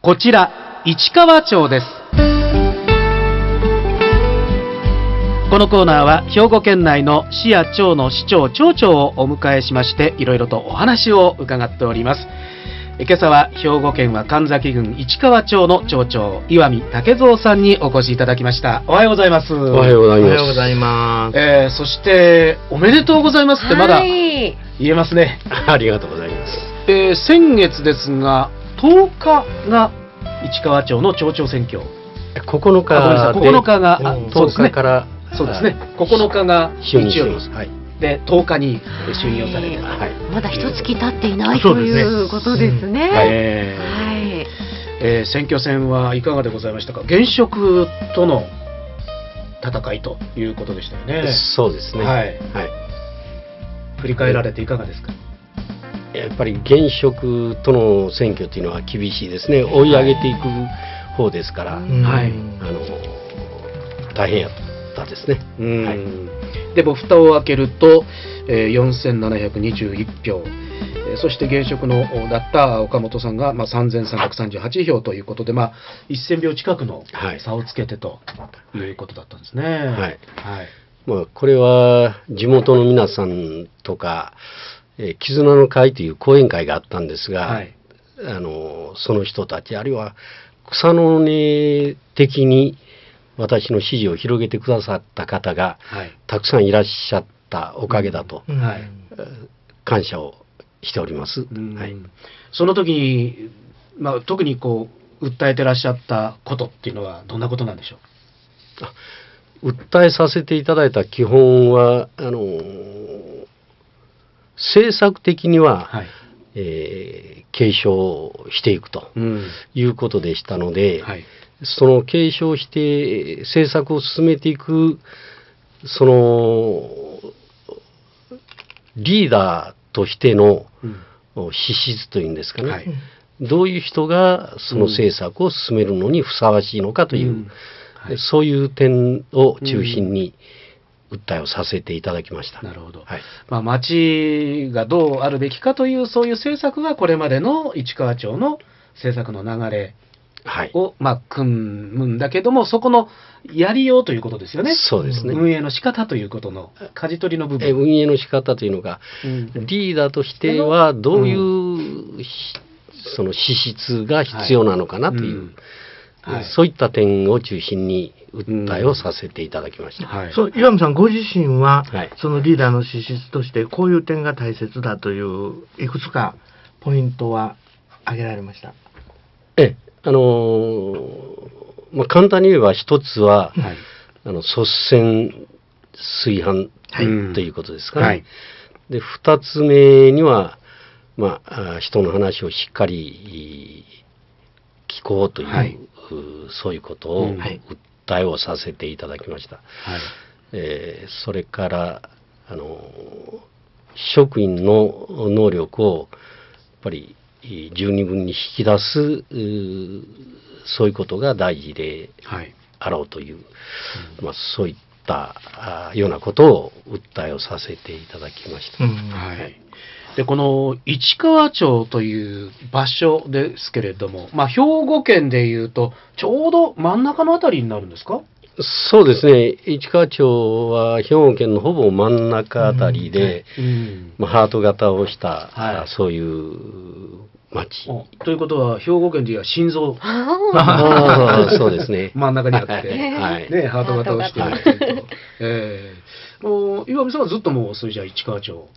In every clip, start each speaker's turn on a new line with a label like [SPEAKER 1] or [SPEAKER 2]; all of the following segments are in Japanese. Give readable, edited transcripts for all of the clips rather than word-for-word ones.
[SPEAKER 1] こちら市川町です。このコーナーは兵庫県内の市や町の市長町長をお迎えしまして、いろいろとお話を伺っております。今朝は兵庫県は神崎郡市川町の町長岩見武蔵さんにお越しいただきました。おはようございます。
[SPEAKER 2] おはようございます。おはようございます。
[SPEAKER 1] そしておめでとうございますってまだ言えますね。
[SPEAKER 2] ありがとうございます。
[SPEAKER 1] 先月ですが10日が市川町の町長選挙、
[SPEAKER 2] 9日
[SPEAKER 1] が
[SPEAKER 2] 10日から
[SPEAKER 1] そうですね、9日が
[SPEAKER 2] 就任します。はい、
[SPEAKER 1] で10日に就任をされる、
[SPEAKER 3] はい、まだ一月経っていないということですね。
[SPEAKER 1] 選挙戦はいかがでございましたか。現職との戦いということでしたよね。
[SPEAKER 2] そうですね。はい、はい、
[SPEAKER 1] 振り返られていかがですか。
[SPEAKER 2] やっぱり現職との選挙というのは厳しいですね。追い上げていく方ですから、はい、大変やったですね。はい、
[SPEAKER 1] でも蓋を開けると、4721票、そして現職のだった岡本さんが、3338票ということで、1000票近くの差をつけてということだったんですね。はいはい、
[SPEAKER 2] これは地元の皆さんとか、絆の会という講演会があったんですが、はい、その人たちあるいは草の根的に私の支持を広げてくださった方が、たくさんいらっしゃったおかげだと、感謝をしております。はい、
[SPEAKER 1] その時に、特に訴えてらっしゃったことっていうのはどんなことなんでしょ
[SPEAKER 2] う。訴えさせていただいた基本は政策的には、継承していくということでしたので、その継承して政策を進めていくそのリーダーとしての資質というんですかね、どういう人がその政策を進めるのにふさわしいのかという、そういう点を中心に訴えをさせていただきました。
[SPEAKER 1] なるほど。町がどうあるべきかというそういう政策がこれまでの市川町の政策の流れを、組むんだけども、そこのやりようということですよね。
[SPEAKER 2] そうですね。
[SPEAKER 1] 運営の仕方ということの舵取りの部分。
[SPEAKER 2] 運営の仕方というのが、リーダーとしてはどういう、その資質が必要なのかなという、そういった点を中心に訴えをさせていただきました。
[SPEAKER 4] そう、岩見さんご自身は、そのリーダーの資質としてこういう点が大切だといういくつかポイントは挙げられました。
[SPEAKER 2] 簡単に言えば一つは、率先垂範ということですかね。で二つ目には、人の話をしっかり聞こうという、そういうことを訴えをさせていただきました。それから職員の能力をやっぱり十二分に引き出す、そういうことが大事であろうという、そういったようなことを訴えをさせていただきました。
[SPEAKER 1] でこの市川町という場所ですけれども、兵庫県でいうとちょうど真ん中のあたりになるんですか。
[SPEAKER 2] そうですね。市川町は兵庫県のほぼ真ん中あたりで、ハート型をした、そういう町。
[SPEAKER 1] ということは兵庫県でいう心臓
[SPEAKER 2] そうですね。
[SPEAKER 1] 真ん中にあって、ハート型をしていると。岩見さんはずっともうそれじゃ市川町。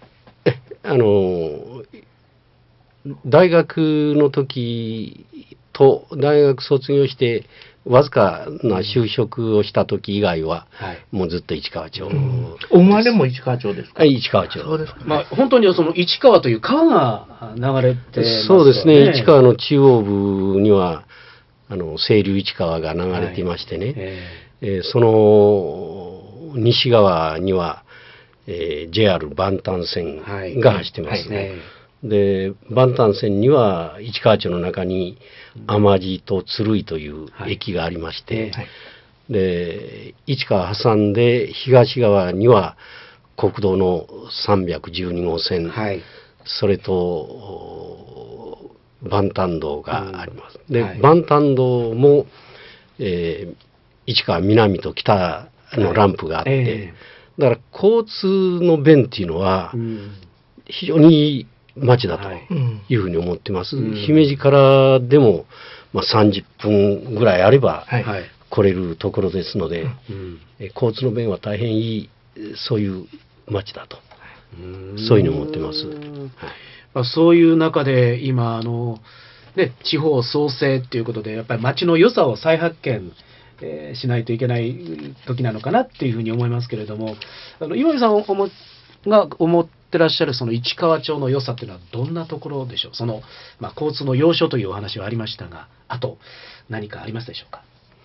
[SPEAKER 2] 大学の時と大学卒業してわずかな就職をした時以外は、もうずっと市川町。
[SPEAKER 4] お生まれも市川町ですか。
[SPEAKER 2] 市川町。
[SPEAKER 4] そうです
[SPEAKER 1] か。本当にその市川という川が流れてますよね。
[SPEAKER 2] そうですね。市川の中央部には清流市川が流れていましてね、その西側にはJR 磐丹線が走ってますね。で磐丹線には市川町の中に天路と鶴居という駅がありまして、で市川挟んで東側には国道の312号線、それと万丹堂があります。で、
[SPEAKER 1] はい、
[SPEAKER 2] 万丹堂も、市川南と北のランプがあって、だから交通の便っていうのは非常にいい街だというふうに思ってます。姫路からでも、30分ぐらいあれば来れるところですので、交通の便は大変いい、そういう街だと、そういうふうに思ってます。
[SPEAKER 1] そういう中で今地方創生っていうことでやっぱり街の良さを再発見、しないといけない時なのかなっていうふうに思いますけれども、岩見さんが思ってらっしゃるその市川町の良さっていうのはどんなところでしょう。交通の要所というお話はありましたが、あと何かありますでしょうか。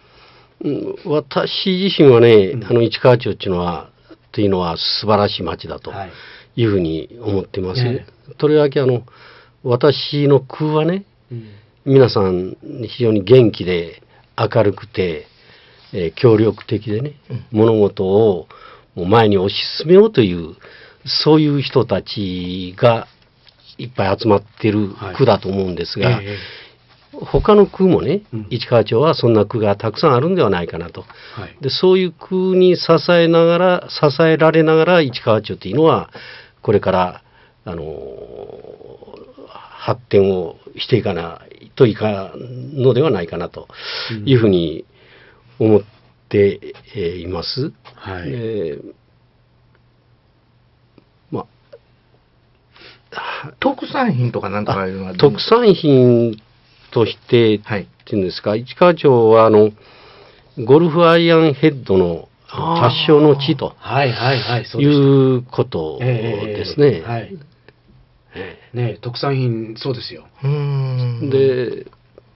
[SPEAKER 2] 私自身はね、市川町っていうのは素晴らしい町だというふうに思ってます。とりわけ私の区はね、皆さん非常に元気で明るくて、協力的でね、物事をもう前に推し進めようというそういう人たちがいっぱい集まっている区だと思うんですが、他の区もね、市川町はそんな区がたくさんあるんではないかなと、でそういう区に支えられながら市川町っていうのはこれから発展をしていかないといかんのではないかなというふうに思っています。
[SPEAKER 4] 特産品とかなんとかいうのは
[SPEAKER 2] 特産品としてっていうんですか、市川町はゴルフアイアンヘッドの発祥の地ということですね。
[SPEAKER 1] 特産品そうですよ。
[SPEAKER 2] で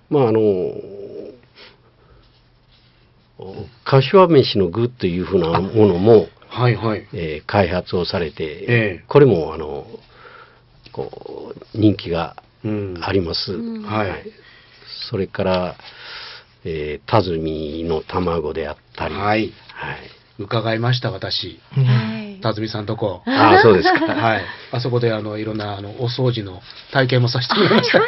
[SPEAKER 2] 柏飯の具というふうなものも開発をされて、これも人気があります。それから多治見の卵であったり、
[SPEAKER 1] 伺いました私。多治見さんとこ。
[SPEAKER 2] そうですか。
[SPEAKER 1] あそこでいろんなお掃除の体験もさせてもらいました。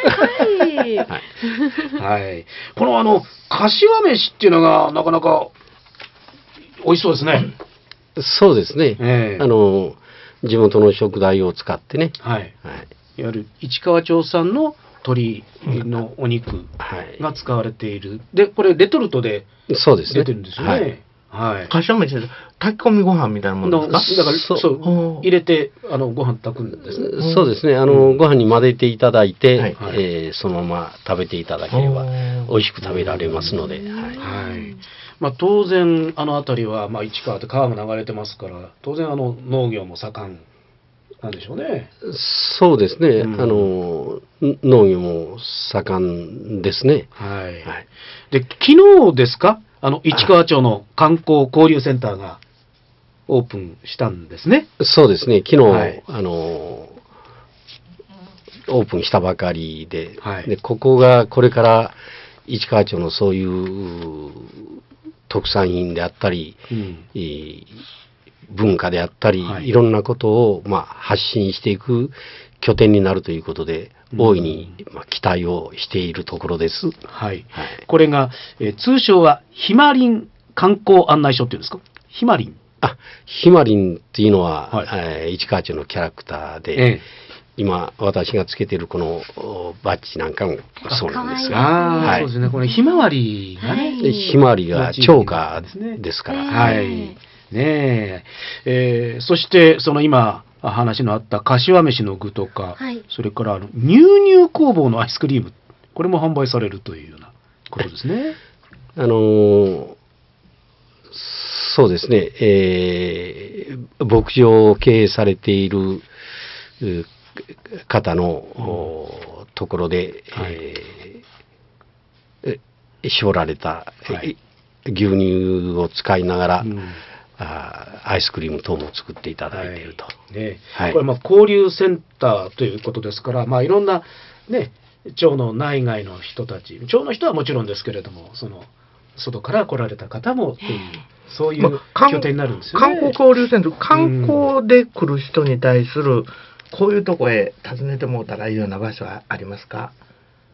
[SPEAKER 1] この柏飯っていうのがなかなか美味しそうですね。
[SPEAKER 2] そうですね。地元の食材を使ってね。いわ
[SPEAKER 1] ゆる市川町産の鶏のお肉が使われている。でこれレトルトで出てるんですよね。
[SPEAKER 4] 柏飯で炊き込みご飯みたいなものですか。
[SPEAKER 1] だからそう入れてご飯炊くんですね。
[SPEAKER 2] そうですね。ご飯に混ぜていただいて、そのまま食べていただければ美味しく食べられますので。
[SPEAKER 1] 当然辺りは市川って川も流れてますから、当然農業も盛んなんでしょうね。
[SPEAKER 2] そうですね。農業も盛んですね。
[SPEAKER 1] で昨日ですか。市川町の観光交流センターがオープンしたんですね。
[SPEAKER 2] そうですね。昨日、オープンしたばかりで、でここがこれから市川町のそういう特産品であったり、文化であったり、いろんなことを発信していく拠点になるということで、大いに期待をしているところです。
[SPEAKER 1] これが、通称はひまりん観光案内所っていうんですか。ひまりん。
[SPEAKER 2] ひまりんっていうのは、市川町のキャラクターで、今私がつけているこのバッジなんかもそうなんですが、
[SPEAKER 1] そうですね。これひまわりがね、
[SPEAKER 2] ひまわりが町花ですから。
[SPEAKER 1] そしてその今話のあった柏飯の具とか、それから乳乳工房のアイスクリーム、これも販売されるというようなことですね。
[SPEAKER 2] そうですね。牧場を経営されている方のところで、絞られた牛乳を使いながら、アイスクリーム等も作っていただいていると。
[SPEAKER 1] これ交流センターということですから、いろんな町の内外の人たち、町の人はもちろんですけれども、その外から来られた方もっていう、そういう拠点になるんですよね。
[SPEAKER 4] 観光交流センター、観光で来る人に対するこういうとこへ訪ねてもらったらいいような場所はありますか。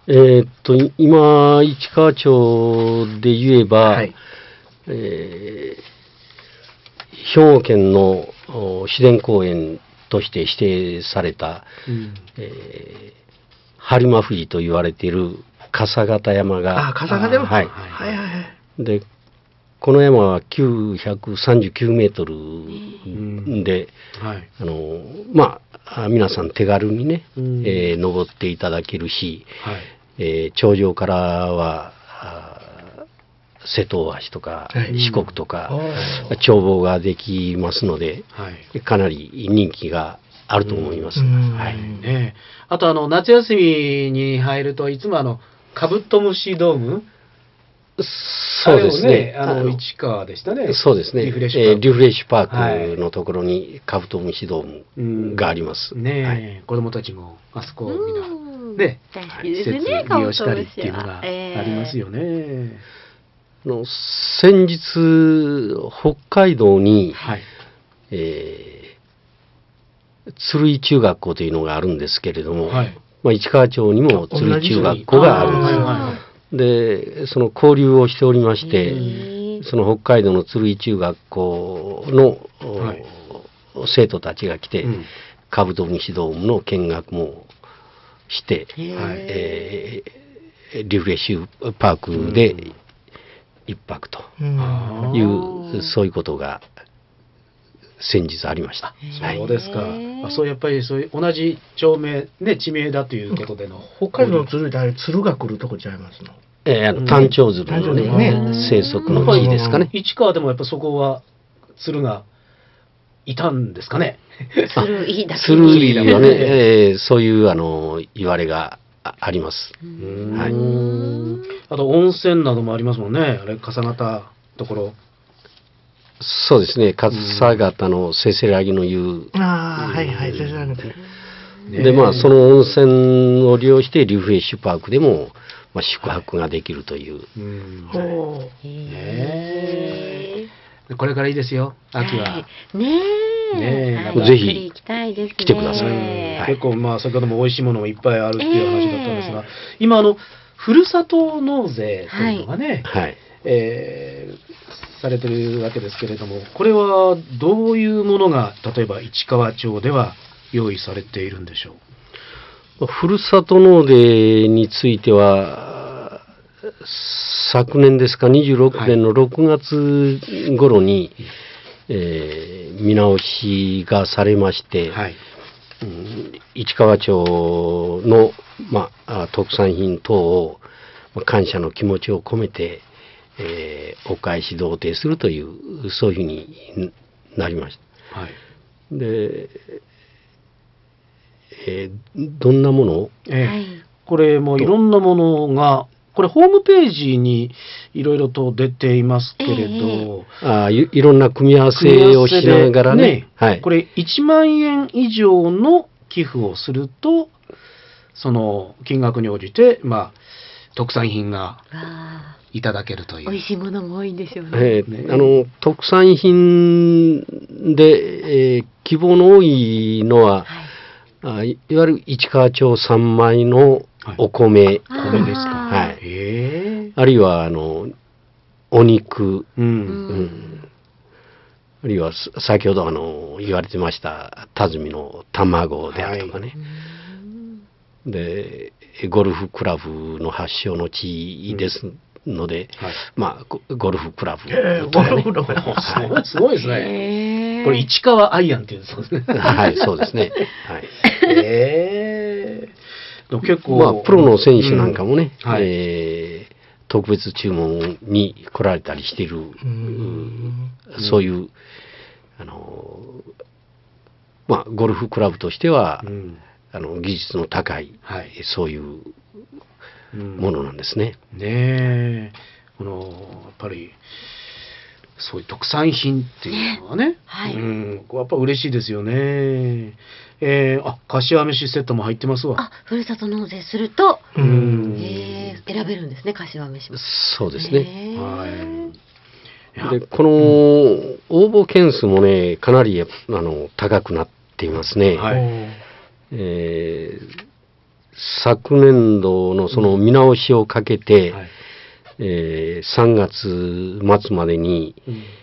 [SPEAKER 2] 今、市川町で言えば、はい、兵庫県の自然公園として指定された、播磨富士と言われている笠形山が、
[SPEAKER 4] 笠形山、
[SPEAKER 2] はい、はいはい。で、この山は939メートルで、はい、皆さん手軽にね、登っていただけるし、はい、頂上からは瀬戸大橋とか、はい、四国とか、眺望ができますので、はい、かなり人気があると思います。はい
[SPEAKER 1] ね、あと夏休みに入るといつもカブトムシドーム、
[SPEAKER 2] そうですね。
[SPEAKER 1] 市川でしたね。
[SPEAKER 2] そうですね。リフレッシュパークのところにカブトムシドームがあります。
[SPEAKER 1] ねえ、はい、子供たちもあそこをみんなね、施設利用したりっていうのがありますよね。
[SPEAKER 2] 先日北海道に、はい、鶴居中学校というのがあるんですけれども、はい、市川町にも鶴居中学校があるんです。で、その交流をしておりまして、その北海道の鶴居中学校の、はい、生徒たちが来て、カブトムシドームの見学もして、リフレッシュパークで一泊という、そういうことが先日ありました。
[SPEAKER 1] そうですか。そうやっぱりそういう同じ町名ね、地名だということでの、
[SPEAKER 4] 北海道の鶴居ってあれ鶴が来るとこちゃいますの。
[SPEAKER 2] タンチョウ鶴のね、生息の地ですかね。
[SPEAKER 1] 市川でもやっぱそこは鶴がいたんですかね。
[SPEAKER 3] 鶴居だけ
[SPEAKER 2] 鶴居はね、そういう言われがあります。はい。
[SPEAKER 1] あと温泉などもありますもんね。あれ笠形ところ。
[SPEAKER 2] そうですね。笠形のせせらぎの湯。
[SPEAKER 4] はいはい、せせらぎの湯。
[SPEAKER 2] でその温泉を利用してリフレッシュパークでも宿泊ができるという。
[SPEAKER 1] これからいいですよ、秋は。
[SPEAKER 3] ね
[SPEAKER 2] え。ぜひ来てください。
[SPEAKER 1] 結構先ほども美味しいものもいっぱいあるっていう話だったんですが、今ふるさと納税というのがね、されてるわけですけれども、これはどういうものが例えば市川町では用意されているんでしょう。
[SPEAKER 2] ふるさと納税については昨年ですか、26年の6月頃に、見直しがされまして、市川町の、特産品等を感謝の気持ちを込めて、お返し贈呈するというそういうふうになりました。でどんなもの、
[SPEAKER 1] これもいろんなものがこれホームページにいろいろと出ていますけれど、
[SPEAKER 2] いろんな組み合わせをしながらね、
[SPEAKER 1] これ1万円以上の寄付をするとその金額に応じて、特産品がいただけるという。
[SPEAKER 3] 美味しいものも多いんですよね。
[SPEAKER 2] 特産品で、希望の多いのは、いわゆる市川町産米のお米、
[SPEAKER 1] 米ですか。
[SPEAKER 2] あるいはお肉、あるいは先ほど言われてました多治見の卵であるとかね。でゴルフクラブの発祥の地ですので、ゴルフクラブとかね。
[SPEAKER 1] すごいですね。これ市川アイアンっていうんですね。
[SPEAKER 2] はい、そうですね。
[SPEAKER 1] 結構
[SPEAKER 2] プロの選手なんかもね、特別注文に来られたりしている、そういうゴルフクラブとしては、技術の高い、そういうものなんですね。
[SPEAKER 1] やっぱりそういう特産品っていうのはね、やっぱ嬉しいですよね。かしわ飯セットも入ってますわ。
[SPEAKER 3] ふるさと納税すると選べるんですね、かしわ飯も。
[SPEAKER 2] そうですね。でこの応募件数もねかなり高くなっていますね。 昨年度のその見直しをかけて、3月末までに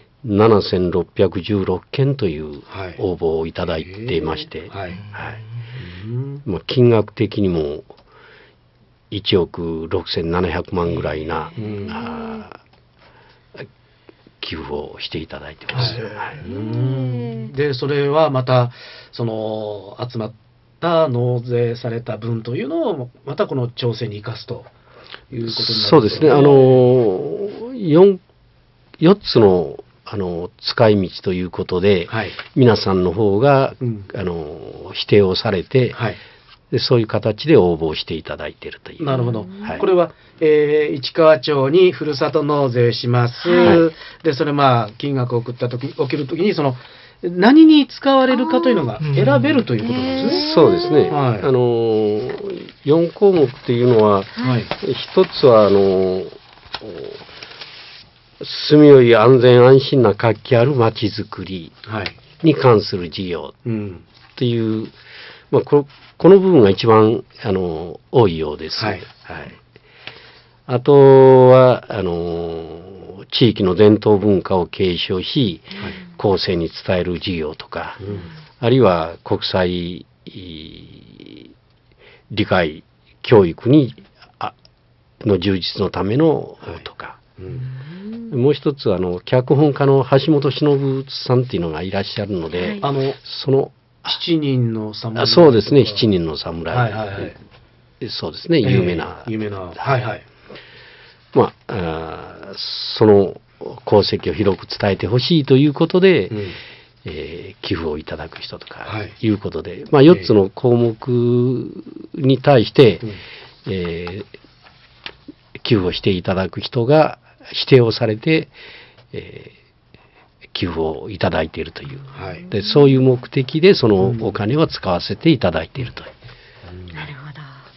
[SPEAKER 2] 7616件という応募をいただいていまして、まあ、金額的にも1億6700万ぐらいな、寄付をしていただいてます。
[SPEAKER 1] でそれはまたその集まった納税された分というのをまたこの調整に生かすということになりますね。
[SPEAKER 2] そうですね。4つの使い道ということで、皆さんの方が、指定をされて、でそういう形で応募していただいているという。
[SPEAKER 1] なるほど。これは、市川町にふるさと納税します。でそれ金額を送るときにその何に使われるかというのが選べるということなんですね。
[SPEAKER 2] そうですね。4項目っていうのは、一つは住みよい安全安心な活気あるまちづくりに関する事業っていう、この部分が一番多いようです。あとは地域の伝統文化を継承し、後世に伝える事業とか、あるいは国際理解教育の充実のためのとか、もう一つ脚本家の橋本忍さんっていうのがいらっしゃるので、その
[SPEAKER 1] 7人の侍。
[SPEAKER 2] そうですね、7人の侍。そうですね、有名な。その功績を広く伝えてほしいということで、寄付をいただく人とかいうことで、4つの項目に対して、寄付をしていただく人が指定をされて、寄付をいただいているという、でそういう目的でそのお金を使わせていただいているという。
[SPEAKER 3] なるほど。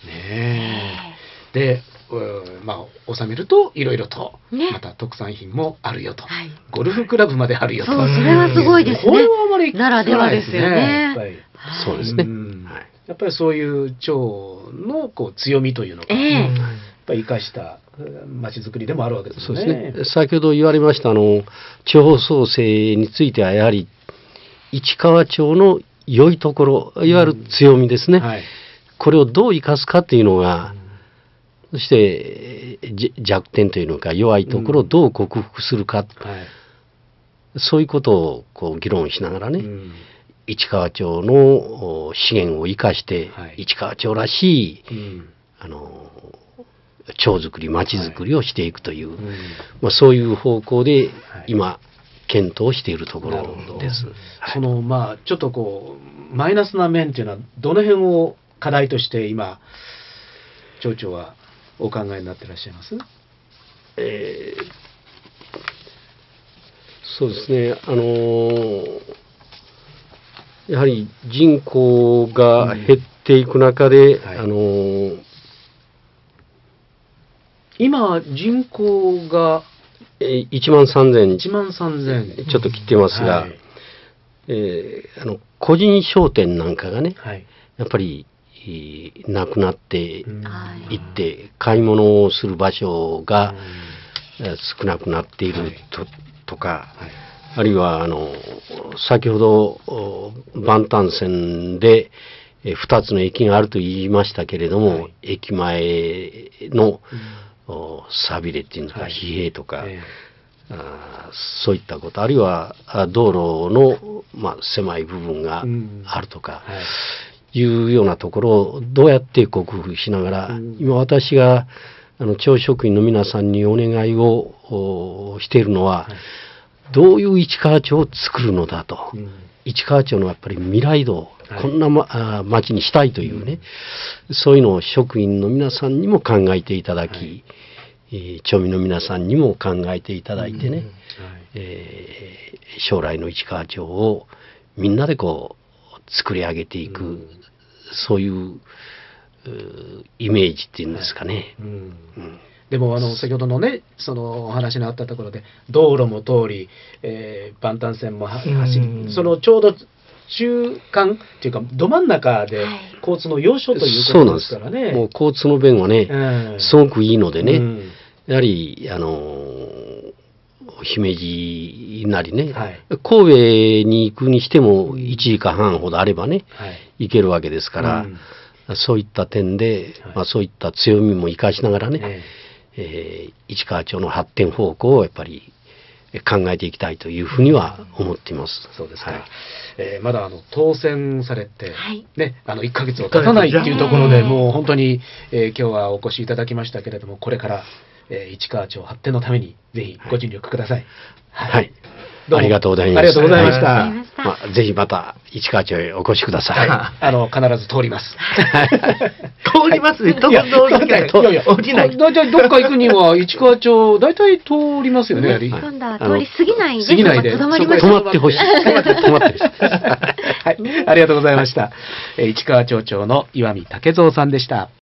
[SPEAKER 1] で収めるといろいろとまた特産品もあるよと、ゴルフクラブまであるよと。
[SPEAKER 3] それはすごいですね。
[SPEAKER 1] これはあまり
[SPEAKER 3] ならではですよね。
[SPEAKER 2] そうですね。
[SPEAKER 1] やっぱりそういう町の強みというのがやっぱり生かした町づくりでもあるわけですね。
[SPEAKER 2] そうですね。先ほど言われました地方創生についてはやはり市川町の良いところ、いわゆる強みですね。これをどう生かすかっていうのが、そして弱点というのか弱いところをどう克服するか、そういうことを議論しながらね、市川町の資源を生かして、市川町らしい、町づくり町づくりをしていくという、そういう方向で今検討しているところです。
[SPEAKER 1] ちょっとマイナスな面というのはどの辺を課題として今町長はお考えになっていらっしゃいます？
[SPEAKER 2] そうですね。やはり人口が減っていく中で、
[SPEAKER 1] 今人口が
[SPEAKER 2] 13000
[SPEAKER 1] ち
[SPEAKER 2] ょっと切ってますが、個人商店なんかがね、やっぱりなくなっていって買い物をする場所が少なくなっているとか、あるいは先ほど万端線で2つの駅があると言いましたけれども、駅前のさびれっていうんですか、疲弊とか、そういったこと、あるいは道路の、狭い部分があるとか、いうようなところをどうやって克服しながら、今私が町職員の皆さんにお願いをしているのは、どういう市川町を作るのだと、市川町のやっぱり未来度、こんな、町にしたいというね、そういうのを職員の皆さんにも考えていただき、町民の皆さんにも考えていただいてね、将来の市川町をみんなで作り上げていく、そういうイメージっていうんですかね。
[SPEAKER 1] でも先ほどのねそのお話のあったところで道路も通り、万端線も走り、そのちょうど中間っていうかど真ん中で交通の要所ということですからね。
[SPEAKER 2] そうなんです。もう交通の便はね、すごくいいのでね、やはり姫路なりね、神戸に行くにしても1時間半ほどあればね、行けるわけですから、そういった点で、そういった強みも生かしながらね、市川町の発展方向をやっぱり考えていきたいというふうには思っています。
[SPEAKER 1] そうですか。まだ当選されて、ね、1ヶ月を経たないっていうところで、もう本当に、今日はお越しいただきましたけれども、これから、市川町発展のためにぜひご尽力ください。
[SPEAKER 2] はい。ありがとうございます。
[SPEAKER 1] ありがとうございました。
[SPEAKER 2] ぜひまた市川町へお越しください。
[SPEAKER 1] 必ず通ります。
[SPEAKER 4] 通りますね。通りない。
[SPEAKER 1] 降りない。だいたいどっか行くには市川町だいたい通りますよね。
[SPEAKER 3] 通り過ぎないで。
[SPEAKER 2] 止まってほしい。止まってほしい。
[SPEAKER 1] はい。ありがとうございました。市川町長の岩見武蔵さんでした。